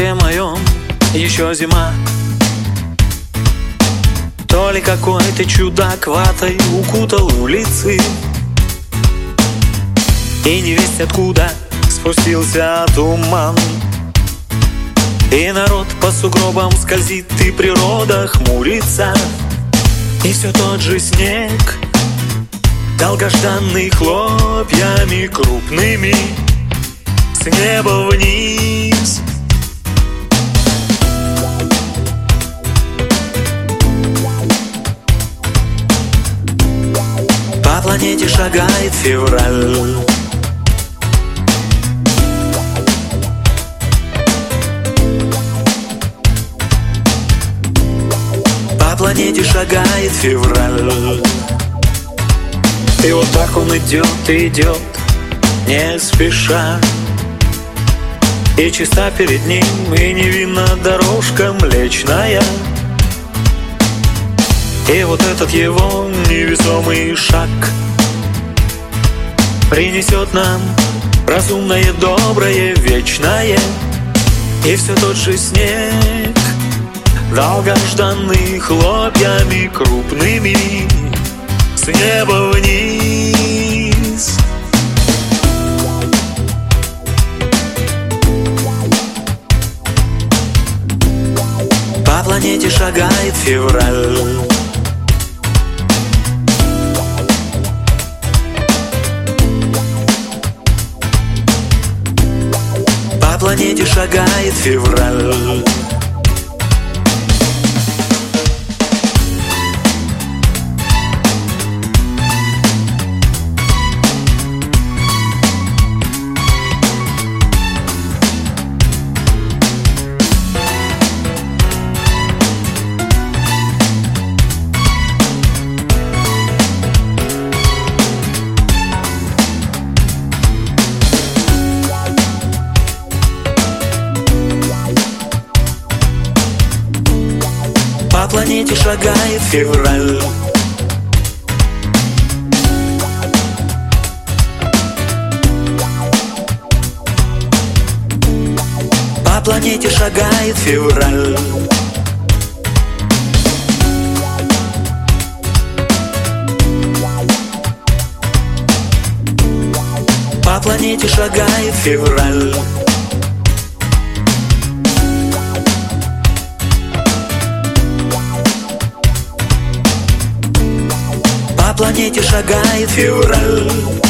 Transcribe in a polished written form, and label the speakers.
Speaker 1: городе моем еще зима. То ли какой-то чудак ватой укутал улицы, и невесть откуда спустился туман. И народ по сугробам скользит, и природа хмурится. И все тот же снег, долгожданный, хлопьями крупными с неба вниз. По планете шагает февраль. По планете шагает февраль. И вот так он идет, идет, не спеша. И чиста перед ним, и невинна дорожка млечная. И вот этот его невесомый шаг принесет нам разумное, доброе, вечное. И все тот же снег, долгожданный, хлопьями крупными с неба вниз. По планете шагает февраль. По планете шагает февраль. По планете шагает февраль. По планете шагает февраль. По планете шагает февраль. По планете шагает февраль.